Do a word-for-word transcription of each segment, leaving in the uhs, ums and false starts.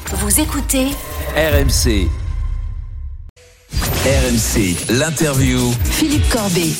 Vous écoutez R M C. R M C, l'interview. Philippe Corbet.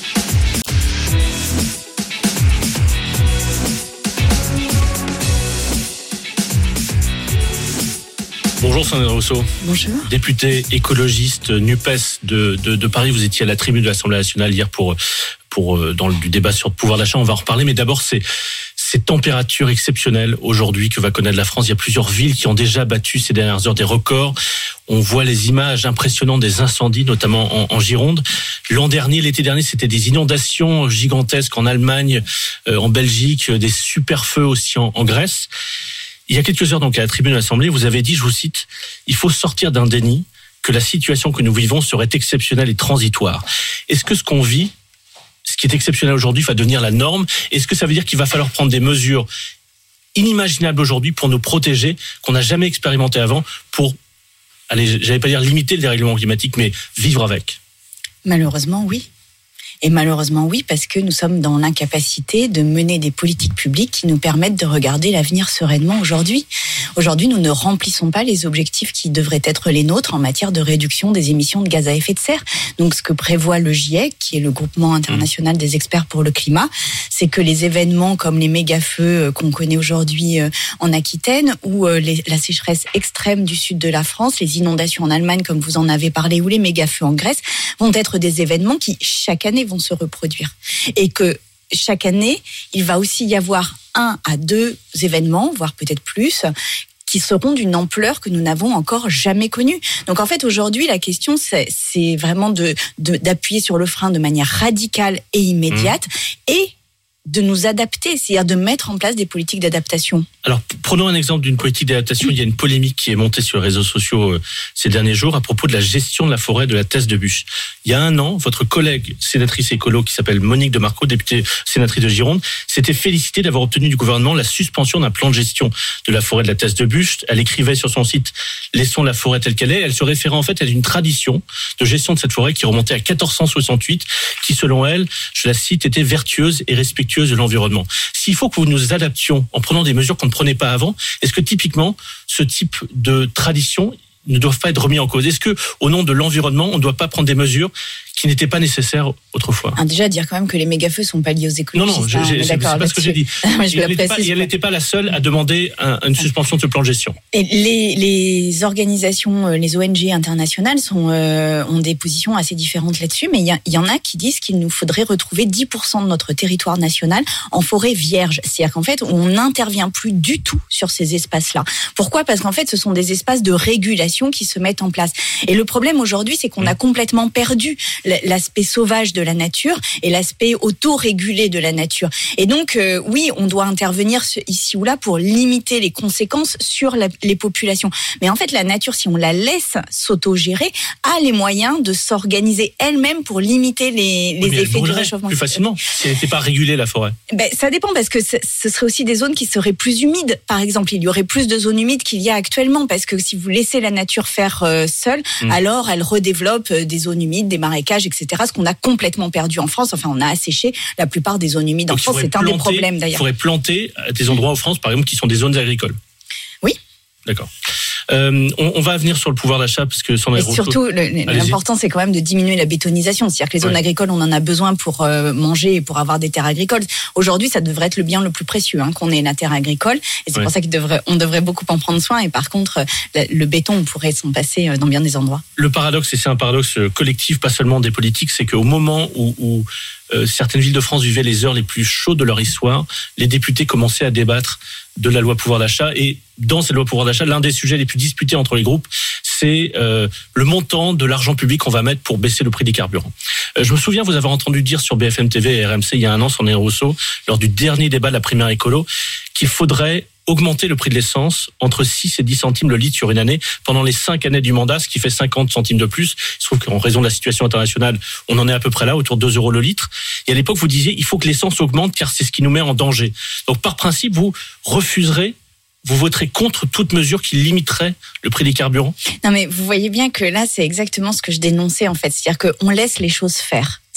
Bonjour Sandrine Rousseau. Bonjour. Député écologiste NUPES de, de, de Paris, vous étiez à la tribune de l'Assemblée nationale hier pour, pour dans le du débat sur le pouvoir d'achat. On va en reparler, mais d'abord c'est ces températures exceptionnelles aujourd'hui que va connaître la France. Il y a plusieurs villes qui ont déjà battu ces dernières heures des records. On voit les images impressionnantes des incendies, notamment en, en Gironde. L'an dernier, l'été dernier, c'était des inondations gigantesques en Allemagne, euh, en Belgique, des super feux aussi en, en Grèce. Il y a quelques heures, donc, à la tribune de l'Assemblée, vous avez dit, je vous cite, « Il faut sortir d'un déni que la situation que nous vivons serait exceptionnelle et transitoire. » Est-ce que ce qu'on vit, ce qui est exceptionnel aujourd'hui, va devenir la norme? Est-ce que ça veut dire qu'il va falloir prendre des mesures inimaginables aujourd'hui pour nous protéger, qu'on n'a jamais expérimenté avant, pour, allez, j'allais pas dire limiter le dérèglement climatique, mais vivre avec? Malheureusement, oui. Et malheureusement, oui, parce que nous sommes dans l'incapacité de mener des politiques publiques qui nous permettent de regarder l'avenir sereinement aujourd'hui. Aujourd'hui, nous ne remplissons pas les objectifs qui devraient être les nôtres en matière de réduction des émissions de gaz à effet de serre. Donc, ce que prévoit le GIEC, qui est le groupement international des experts pour le climat, c'est que les événements comme les méga-feux qu'on connaît aujourd'hui en Aquitaine ou les, la sécheresse extrême du sud de la France, les inondations en Allemagne, comme vous en avez parlé, ou les méga-feux en Grèce, vont être des événements qui, chaque année, vont se reproduire. Et que chaque année, il va aussi y avoir un à deux événements, voire peut-être plus, qui seront d'une ampleur que nous n'avons encore jamais connue. Donc en fait, aujourd'hui, la question, c'est, c'est vraiment de, de, d'appuyer sur le frein de manière radicale et immédiate, mmh. et de nous adapter, c'est-à-dire de mettre en place des politiques d'adaptation. Alors, prenons un exemple d'une politique d'adaptation. Il y a une polémique qui est montée sur les réseaux sociaux euh, ces derniers jours à propos de la gestion de la forêt de la Thèse de Buch. Il y a un an, votre collègue sénatrice écolo qui s'appelle Monique de Marco, députée sénatrice de Gironde, s'était félicitée d'avoir obtenu du gouvernement la suspension d'un plan de gestion de la forêt de la Thèse de Buch. Elle écrivait sur son site « Laissons la forêt telle qu'elle est ». Elle se référait en fait à une tradition de gestion de cette forêt qui remontait à quatorze cent soixante-huit, qui selon elle, je la cite, était vertueuse et respectueuse de l'environnement. S'il faut que nous nous adaptions en prenant des mesures qu'on ne prenait pas avant, est-ce que typiquement ce type de tradition ne doivent pas être remis en cause? Est-ce que, au nom de l'environnement, on ne doit pas prendre des mesures qui n'étaient pas nécessaires autrefois? Ah, déjà, dire quand même que les méga-feux ne sont pas liés aux écologistes. Non, non, je, je, c'est pas ce que j'ai dit. Et elle n'était pas, pas, pas la seule à demander un, une suspension de ce plan de gestion. Et les, les organisations, les O N G internationales sont, euh, ont des positions assez différentes là-dessus, mais il y, y en a qui disent qu'il nous faudrait retrouver dix pour cent de notre territoire national en forêt vierge. C'est-à-dire qu'en fait, on n'intervient plus du tout sur ces espaces-là. Pourquoi? Parce qu'en fait, ce sont des espaces de régulation qui se mettent en place. Et le problème aujourd'hui, c'est qu'on mmh. a complètement perdu l'aspect sauvage de la nature et l'aspect autorégulé de la nature. Et donc, euh, oui, on doit intervenir ici ou là pour limiter les conséquences sur la, les populations. Mais en fait, la nature, si on la laisse s'autogérer, a les moyens de s'organiser elle-même pour limiter les, les oui, effets du réchauffement. Plus facilement, si elle n'était pas régulée, la forêt. Ben, ça dépend, parce que ce, ce serait aussi des zones qui seraient plus humides. Par exemple, il y aurait plus de zones humides qu'il y a actuellement, parce que si vous laissez la nature faire euh, seule, mmh. alors elle redéveloppe des zones humides, des marécages, et cetera, ce qu'on a complètement perdu en France. Enfin, on a asséché la plupart des zones humides en France. C'est planter, un des problèmes, d'ailleurs. Il faudrait planter à des endroits en France, par exemple, qui sont des zones agricoles. Oui. D'accord. Euh, on, on va venir sur le pouvoir d'achat parce que sans et surtout le, l'important c'est quand même de diminuer la bétonisation, c'est-à-dire que les zones ouais. agricoles on en a besoin pour euh, manger et pour avoir des terres agricoles. Aujourd'hui ça devrait être le bien le plus précieux hein, qu'on ait la terre agricole et c'est ouais. pour ça qu'on devrait, on devrait beaucoup en prendre soin et par contre le, le béton on pourrait s'en passer dans bien des endroits. Le paradoxe, et c'est un paradoxe collectif, pas seulement des politiques, c'est qu'au moment où, où euh, certaines villes de France vivaient les heures les plus chaudes de leur histoire, les députés commençaient à débattre de la loi pouvoir d'achat. Et dans cette loi pouvoir d'achat, l'un des sujets les plus disputés entre les groupes, c'est euh, le montant de l'argent public qu'on va mettre pour baisser le prix des carburants. Euh, je me souviens vous avoir entendu dire sur B F M T V et R M C il y a un an, Sandrine Rousseau, lors du dernier débat de la primaire écolo, qu'il faudrait augmenter le prix de l'essence entre six et dix centimes le litre sur une année pendant les cinq années du mandat, ce qui fait cinquante centimes de plus. Il se trouve qu'en raison de la situation internationale, on en est à peu près là, autour de deux euros le litre. Et à l'époque, vous disiez, il faut que l'essence augmente car c'est ce qui nous met en danger. Donc, par principe, vous refuserez, vous voterez contre toute mesure qui limiterait le prix des carburants? Non, mais vous voyez bien que là, c'est exactement ce que je dénonçais, en fait. C'est-à-dire qu'on laisse les choses faire.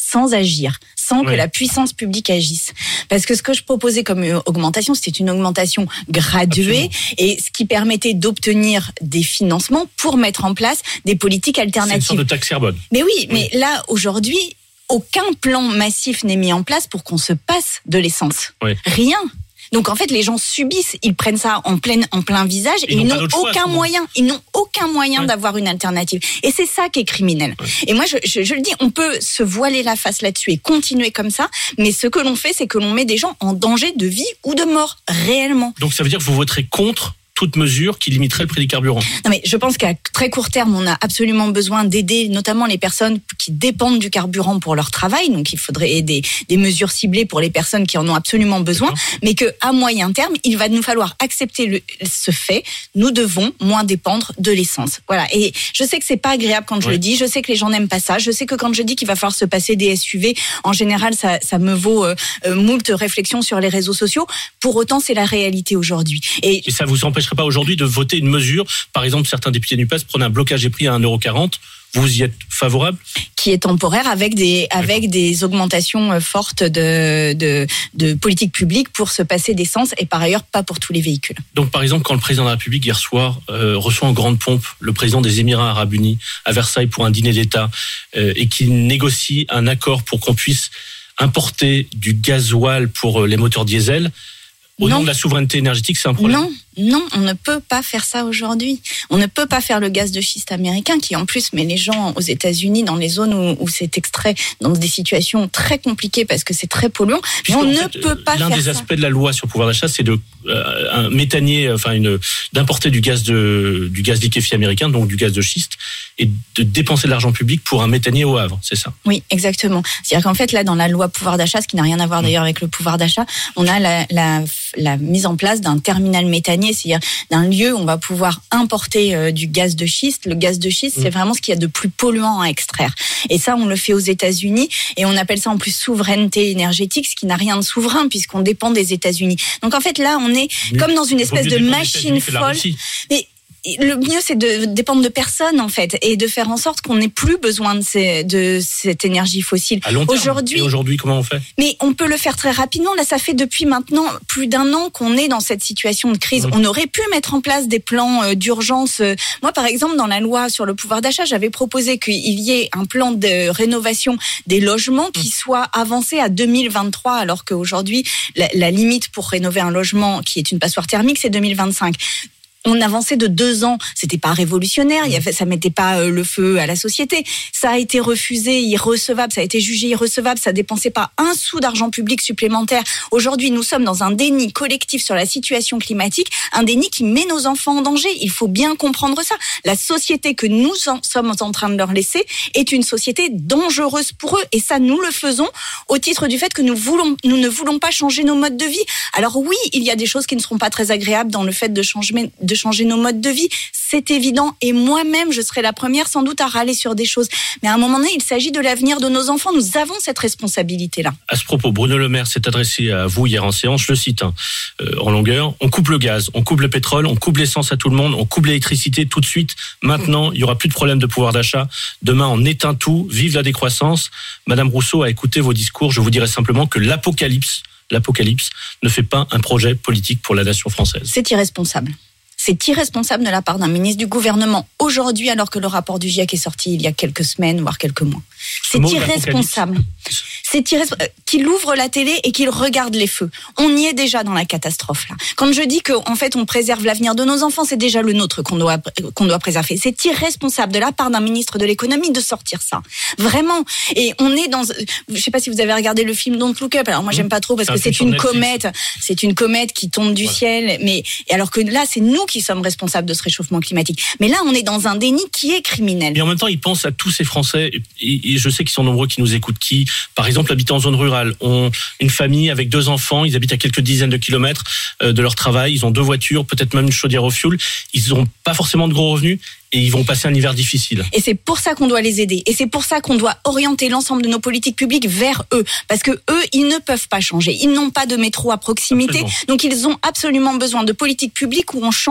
sans agir, sans que Oui. la puissance publique agisse. Parce que ce que je proposais comme augmentation, c'était une augmentation graduée Absolument. et ce qui permettait d'obtenir des financements pour mettre en place des politiques C'est une alternatives. sorte de taxe carbone. Mais oui, mais là, aujourd'hui, aucun plan massif n'est mis en place pour qu'on se passe de l'essence. Oui. Rien. Donc en fait, les gens subissent, ils prennent ça en plein, en plein visage et Ils ils n'ont pas n'ont d'autre choix, à ce aucun moment. moyen, ils n'ont aucun moyen Ouais. d'avoir une alternative. Et c'est ça qui est criminel. Ouais. Et moi, je, je, je le dis, on peut se voiler la face là-dessus et continuer comme ça, mais ce que l'on fait, c'est que l'on met des gens en danger de vie ou de mort, réellement. Donc ça veut dire que vous voterez contre toute mesure qui limiterait le prix des carburants. Non mais je pense qu'à très court terme, on a absolument besoin d'aider notamment les personnes qui dépendent du carburant pour leur travail. Donc il faudrait aider des mesures ciblées pour les personnes qui en ont absolument besoin. D'accord. Mais que à moyen terme, il va nous falloir accepter le, ce fait. Nous devons moins dépendre de l'essence. Voilà. Et je sais que c'est pas agréable quand je Ouais. le dis. Je sais que les gens n'aiment pas ça. Je sais que quand je dis qu'il va falloir se passer des S U V, en général, ça, ça me vaut euh, euh, moult réflexions sur les réseaux sociaux. Pour autant, c'est la réalité aujourd'hui. Et Et ça vous empêcherait pas aujourd'hui de voter une mesure, par exemple certains députés NUPES prennent un blocage des prix à un euro quarante, vous y êtes favorable? qui est temporaire avec des avec des augmentations euh, fortes de, de de politique publique pour se passer d'essence et par ailleurs pas pour tous les véhicules. Donc par exemple quand le président de la République hier soir euh, reçoit en grande pompe le président des Émirats Arabes Unis à Versailles pour un dîner d'État euh, et qu'il négocie un accord pour qu'on puisse importer du gasoil pour euh, les moteurs diesel, au Non. nom de la souveraineté énergétique, c'est un problème? Non, non, on ne peut pas faire ça aujourd'hui. On ne peut pas faire le gaz de schiste américain qui en plus met les gens aux États-Unis dans les zones où, où c'est extrait dans des situations très compliquées parce que c'est très polluant. Mais Puisqu'en on ne fait, peut pas l'un faire des ça. aspects de la loi sur le pouvoir d'achat, c'est de euh, un méthanier, enfin une d'importer du gaz de du gaz liquéfié américain, donc du gaz de schiste, et de dépenser de l'argent public pour un méthanier au Havre, c'est ça? Oui, exactement. C'est-à-dire qu'en fait, là, dans la loi pouvoir d'achat, ce qui n'a rien à voir d'ailleurs avec le pouvoir d'achat, on a la, la, la mise en place d'un terminal méthanier, c'est-à-dire d'un lieu où on va pouvoir importer euh, du gaz de schiste. Le gaz de schiste, Mmh. c'est vraiment ce qu'il y a de plus polluant à extraire. Et ça, on le fait aux États-Unis et on appelle ça en plus souveraineté énergétique, ce qui n'a rien de souverain puisqu'on dépend des États-Unis. Donc en fait, là, on est comme dans une espèce de machine folle. Mais le mieux, c'est de dépendre de personne, en fait, et de faire en sorte qu'on n'ait plus besoin de, ces, de cette énergie fossile. À long terme. Aujourd'hui, Et aujourd'hui, comment on fait? mais on peut le faire très rapidement. Là, ça fait depuis maintenant plus d'un an qu'on est dans cette situation de crise. Mmh. On aurait pu mettre en place des plans euh, d'urgence. Moi, par exemple, dans la loi sur le pouvoir d'achat, j'avais proposé qu'il y ait un plan de rénovation des logements qui soit avancé à deux mille vingt-trois, alors qu'aujourd'hui, la, la limite pour rénover un logement qui est une passoire thermique, c'est deux mille vingt-cinq. On avançait de deux ans, c'était pas révolutionnaire, il y avait, ça mettait pas le feu à la société. Ça a été refusé, irrecevable, ça a été jugé irrecevable, ça dépensait pas un sou d'argent public supplémentaire. Aujourd'hui, nous sommes dans un déni collectif sur la situation climatique, un déni qui met nos enfants en danger. Il faut bien comprendre ça. La société que nous en sommes en train de leur laisser est une société dangereuse pour eux, et ça, nous le faisons au titre du fait que nous voulons, nous ne voulons pas changer nos modes de vie. Alors oui, il y a des choses qui ne seront pas très agréables dans le fait de changer, de changer nos modes de vie, c'est évident, et moi-même je serai la première sans doute à râler sur des choses, mais à un moment donné il s'agit de l'avenir de nos enfants, nous avons cette responsabilité-là. À ce propos, Bruno Le Maire s'est adressé à vous hier en séance, je le cite hein, euh, en longueur, on coupe le gaz, on coupe le pétrole, on coupe l'essence à tout le monde, on coupe l'électricité tout de suite, maintenant il n'y aura plus de problème de pouvoir d'achat, demain on éteint tout, vive la décroissance. Madame Rousseau a écouté vos discours, je vous dirais simplement que l'apocalypse, l'apocalypse ne fait pas un projet politique pour la nation française. C'est irresponsable. C'est irresponsable de la part d'un ministre du gouvernement aujourd'hui, alors que le rapport du GIEC est sorti il y a quelques semaines, voire quelques mois. C'est irresponsable. C'est irresponsable. Qu'il ouvre la télé et qu'il regarde les feux. On y est déjà dans la catastrophe, là. Quand je dis qu'en fait, on préserve l'avenir de nos enfants, c'est déjà le nôtre qu'on doit, qu'on doit préserver. C'est irresponsable de la part d'un ministre de l'économie de sortir ça. Vraiment. Et on est dans, je sais pas si vous avez regardé le film Don't Look Up. Alors moi, j'aime pas trop parce que c'est une comète. C'est une comète qui tombe du voilà. ciel. Mais, et alors que là, c'est nous qui sommes responsables de ce réchauffement climatique. Mais là, on est dans un déni qui est criminel. Mais en même temps, ils pensent à tous ces Français, et, et je sais qu'ils sont nombreux qui nous écoutent, qui, par exemple, habitent en zone rurale, ont une famille avec deux enfants, ils habitent à quelques dizaines de kilomètres de leur travail, ils ont deux voitures, peut-être même une chaudière au fioul, ils n'ont pas forcément de gros revenus, et ils vont passer un hiver difficile. Et c'est pour ça qu'on doit les aider. Et c'est pour ça qu'on doit orienter l'ensemble de nos politiques publiques vers eux. Parce que eux, ils ne peuvent pas changer. Ils n'ont pas de métro à proximité. Absolument. Donc ils ont absolument besoin de politiques publiques où on change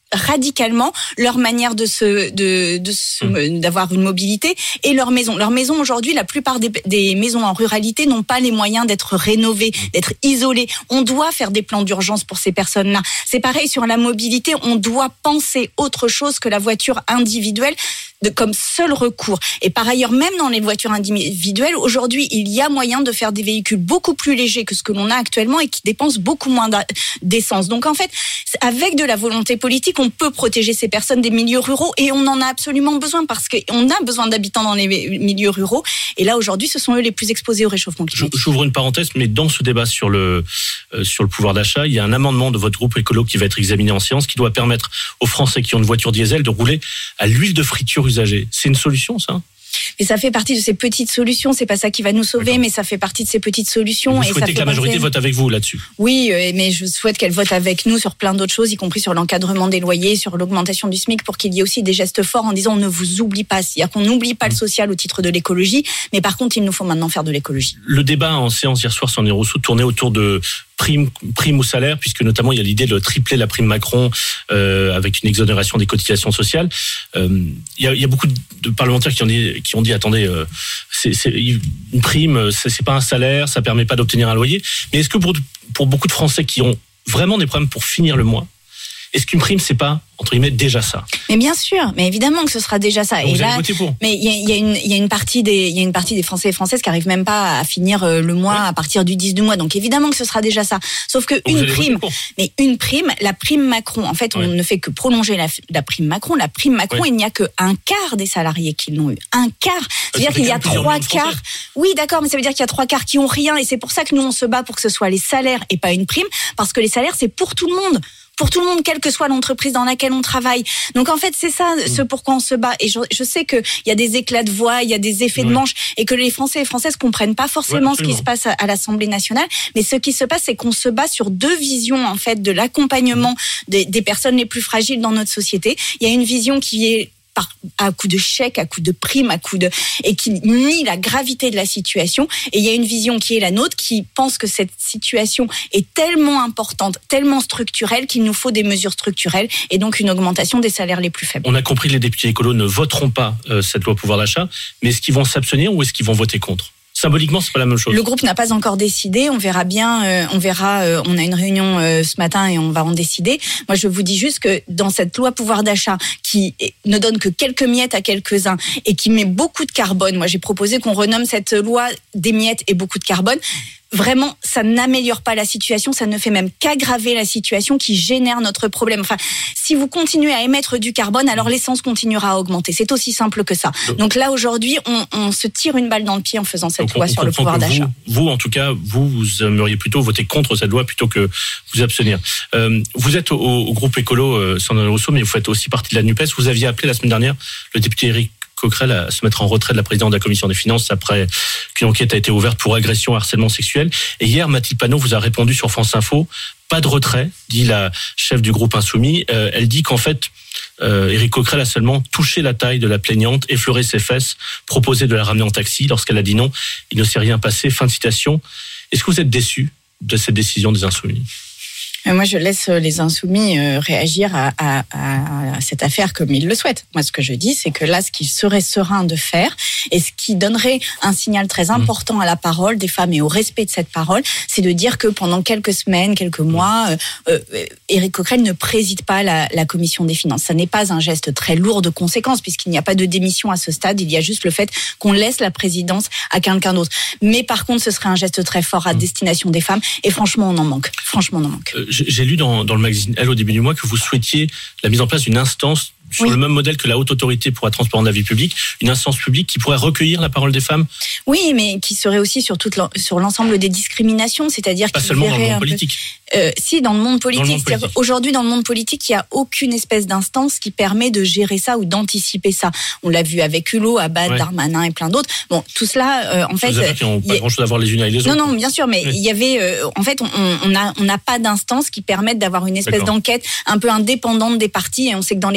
radicalement leur manière de se, de, de se, mmh. d'avoir une mobilité et leur maison. Leur maison aujourd'hui, la plupart des, des maisons en ruralité n'ont pas les moyens d'être rénovées, d'être isolées. On doit faire des plans d'urgence pour ces personnes-là. C'est pareil sur la mobilité. On doit penser autre chose que la voiture individuelle de, comme seul recours. Et par ailleurs, même dans les voitures individuelles, aujourd'hui, il y a moyen de faire des véhicules beaucoup plus légers que ce que l'on a actuellement et qui dépensent beaucoup moins d'essence. Donc en fait, avec de la volonté politique, on peut protéger ces personnes des milieux ruraux et on en a absolument besoin parce qu'on a besoin d'habitants dans les milieux ruraux. Et là, aujourd'hui, ce sont eux les plus exposés au réchauffement climatique. J'ouvre une parenthèse, mais dans ce débat sur le, euh, sur le pouvoir d'achat, il y a un amendement de votre groupe écolo qui va être examiné en séance qui doit permettre aux Français qui ont une voiture diesel de rouler à l'huile de friture usagée. C'est une solution, ça ? Et ça fait partie de ces petites solutions. C'est pas ça qui va nous sauver, D'accord. mais ça fait partie de ces petites solutions. Vous et souhaitez ça que la majorité penser... vote avec vous là-dessus ? Oui, mais je souhaite qu'elle vote avec nous sur plein d'autres choses, y compris sur l'encadrement des loyers, sur l'augmentation du SMIC, pour qu'il y ait aussi des gestes forts en disant on ne vous oublie pas. C'est-à-dire qu'on n'oublie pas le social au titre de l'écologie, mais par contre, il nous faut maintenant faire de l'écologie. Le débat en séance hier soir, Sandrine Rousseau, tournait autour de prime, prime au salaire, puisque notamment il y a l'idée de tripler la prime Macron euh, avec une exonération des cotisations sociales. Euh, il, y a, il y a beaucoup de parlementaires qui ont dit, qui ont dit attendez, euh, c'est, c'est une prime, c'est, c'est pas un salaire, ça permet pas d'obtenir un loyer. Mais est-ce que pour, pour beaucoup de Français qui ont vraiment des problèmes pour finir le mois, est-ce qu'une prime, c'est pas, entre guillemets, déjà ça ? Mais bien sûr, mais évidemment que ce sera déjà ça. Donc et vous là, allez voter pour. Mais il y a, y a une, il y a une partie des, il y a une partie des Français et Françaises qui arrivent même pas à finir le mois ouais. à partir du dix du mois. Donc évidemment que ce sera déjà ça. Sauf que Donc une prime, mais une prime, la prime Macron, en fait, on ouais. ne fait que prolonger la, la prime Macron. La prime Macron, ouais. il n'y a que un quart des salariés qui l'ont eu. Un quart. C'est-à-dire qu'il y a trois quarts. Oui, d'accord, mais ça veut dire qu'il y a trois quarts qui ont rien. Et c'est pour ça que nous on se bat pour que ce soit les salaires et pas une prime, parce que les salaires c'est pour tout le monde. Pour tout le monde, quelle que soit l'entreprise dans laquelle on travaille. Donc en fait, c'est ça ce pourquoi on se bat. Et je, je sais qu'il y a des éclats de voix, il y a des effets ouais. de manche, et que les Français et Françaises comprennent pas forcément ouais, ce qui se passe à, à l'Assemblée nationale. Mais ce qui se passe, c'est qu'on se bat sur deux visions en fait de l'accompagnement des, des personnes les plus fragiles dans notre société. Il y a une vision qui est à coup de chèques, à coup de primes, à coup de... et qui nie la gravité de la situation. Et il y a une vision qui est la nôtre, qui pense que cette situation est tellement importante, tellement structurelle, qu'il nous faut des mesures structurelles et donc une augmentation des salaires les plus faibles. On a compris que les députés écolos ne voteront pas euh, cette loi pouvoir d'achat, mais est-ce qu'ils vont s'abstenir ou est-ce qu'ils vont voter contre ? Symboliquement, c'est pas la même chose. Le groupe n'a pas encore décidé. On verra bien. Euh, on verra. Euh, on a une réunion euh, ce matin et on va en décider. Moi, je vous dis juste que dans cette loi pouvoir d'achat qui ne donne que quelques miettes à quelques-uns et qui met beaucoup de carbone. Moi, j'ai proposé qu'on renomme cette loi des miettes et beaucoup de carbone. Vraiment, ça n'améliore pas la situation, ça ne fait même qu'aggraver la situation qui génère notre problème. Enfin, si vous continuez à émettre du carbone, alors l'essence continuera à augmenter. C'est aussi simple que ça. Donc là, aujourd'hui, on, on se tire une balle dans le pied en faisant cette Donc loi on, sur on le pouvoir d'achat. Vous, vous, en tout cas, vous, vous aimeriez plutôt voter contre cette loi plutôt que vous abstenir. Euh, vous êtes au, au groupe écolo, euh, Sandrine Rousseau, mais vous faites aussi partie de la NUPES. Vous aviez appelé la semaine dernière le député Éric Coquerel à se mettre en retrait de la présidente de la commission des finances après qu'une enquête a été ouverte pour agression et harcèlement sexuel. Et hier, Mathilde Panot vous a répondu sur France Info, pas de retrait, dit la chef du groupe Insoumis. Euh, elle dit qu'en fait, euh, Éric Coquerel a seulement touché la taille de la plaignante, effleuré ses fesses, proposé de la ramener en taxi. Lorsqu'elle a dit non, il ne s'est rien passé. Fin de citation. Est-ce que vous êtes déçu de cette décision des Insoumis ? Moi, je laisse les Insoumis réagir à, à, à cette affaire comme ils le souhaitent. Moi, ce que je dis, c'est que là, ce qui serait serein de faire et ce qui donnerait un signal très important à la parole des femmes et au respect de cette parole, c'est de dire que pendant quelques semaines, quelques mois, euh, Éric Coquerel ne préside pas la, la commission des finances. Ça n'est pas un geste très lourd de conséquences puisqu'il n'y a pas de démission à ce stade. Il y a juste le fait qu'on laisse la présidence à quelqu'un d'autre. Mais par contre, ce serait un geste très fort à destination des femmes. Et franchement, on en manque. Franchement, on en manque. J'ai lu dans, dans le magazine Elle au début du mois que vous souhaitiez la mise en place d'une instance sur oui. le même modèle que la Haute Autorité pour la transparence de la vie publique, une instance publique qui pourrait recueillir la parole des femmes. Oui, mais qui serait aussi sur, toute sur l'ensemble des discriminations, c'est-à-dire pas seulement dans le monde politique. Euh, si, dans le monde politique. Dans le monde politique. Aujourd'hui, dans le monde politique, il n'y a aucune espèce d'instance qui permet de gérer ça ou d'anticiper ça. On l'a vu avec Hulot, Abad, ouais. Darmanin et plein d'autres. Bon, tout cela, euh, en fait... Des affaires qui n'ont pas a... grand-chose à voir les unes avec les autres. Non, non, bien sûr, mais oui. il y avait... Euh, en fait, on n'a on a pas d'instance qui permette d'avoir une espèce D'accord. d'enquête un peu indépendante des partis, et on sait que dans les partis, il y a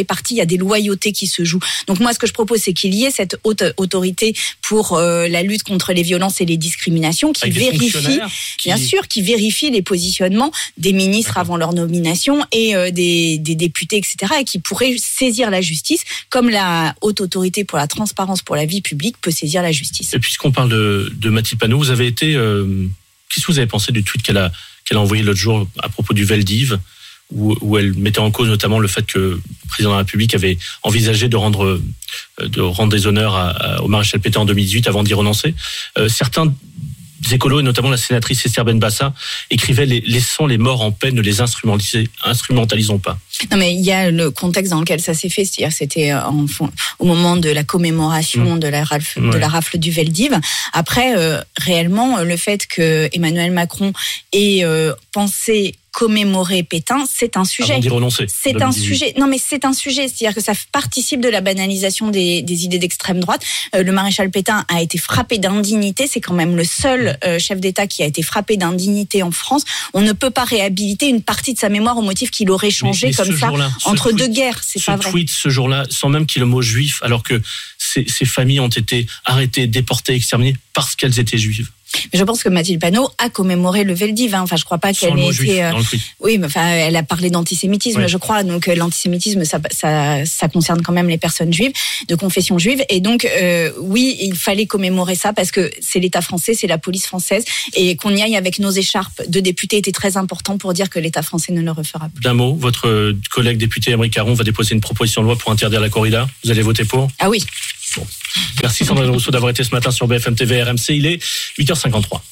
y a des loyautés qui se jouent. Donc moi, ce que je propose, c'est qu'il y ait cette haute autorité pour euh, la lutte contre les violences et les discriminations, qui vérifie, qui... bien sûr, qui vérifie les positionnements des ministres D'accord. avant leur nomination et euh, des, des députés, et cetera, et qui pourrait saisir la justice, comme la haute autorité pour la transparence pour la vie publique peut saisir la justice. Et puisqu'on parle de, de Mathilde Panot, vous avez été... Euh, qu'est-ce que vous avez pensé du tweet qu'elle a, qu'elle a envoyé l'autre jour à propos du Veldiv, où, où elle mettait en cause notamment le fait que le président de la République avait envisagé de rendre, de rendre des honneurs à, à, au maréchal Pétain en deux mille dix-huit avant d'y renoncer. Euh, certains écolos, et notamment la sénatrice Esther Benbassa, écrivaient « Laissons les morts en paix, ne les instrumentalisons pas ». Non, mais il y a le contexte dans lequel ça s'est fait, c'est-à-dire c'était en, au moment de la commémoration mmh. de, la rafle, ouais. de la rafle du Veldiv. Après, euh, réellement, le fait que Emmanuel Macron ait euh, pensé commémorer Pétain, c'est un sujet. Avant d'y renoncer. C'est un sujet. Non, mais c'est un sujet. C'est-à-dire que ça participe de la banalisation des, des idées d'extrême droite. Euh, le maréchal Pétain a été frappé d'indignité. C'est quand même le seul euh, chef d'État qui a été frappé d'indignité en France. On ne peut pas réhabiliter une partie de sa mémoire au motif qu'il aurait changé mais, mais comme ça entre tweet, deux guerres. C'est pas vrai. Ce tweet, ce jour-là, sans même qu'il y ait le mot juif, alors que ces, ces familles ont été arrêtées, déportées, exterminées parce qu'elles étaient juives. Mais je pense que Mathilde Panot a commémoré le Veldiv. Hein. Enfin, je crois pas qu'elle ait été. Euh... Oui, mais enfin, elle a parlé d'antisémitisme, ouais. je crois. Donc, euh, l'antisémitisme, ça, ça, ça concerne quand même les personnes juives, de confession juive. Et donc, euh, oui, il fallait commémorer ça parce que c'est l'État français, c'est la police française, et qu'on y aille avec nos écharpes de députés était très important pour dire que l'État français ne le refera plus. D'un mot, votre collègue député Aymeric Caron va déposer une proposition de loi pour interdire la corrida. Vous allez voter pour ? Ah oui. Bon. Merci Sandrine Rousseau d'avoir été ce matin sur B F M T V R M C. Il est huit heures cinquante-trois.